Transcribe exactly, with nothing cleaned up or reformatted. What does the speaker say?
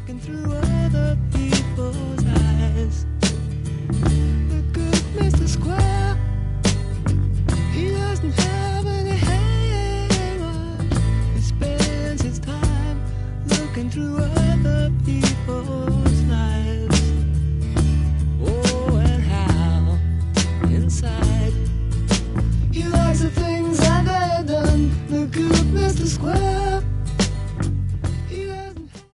looking through other people's eyes. The good Mister Square, he doesn't have any hang-ups. He spends his time looking through other people's lives.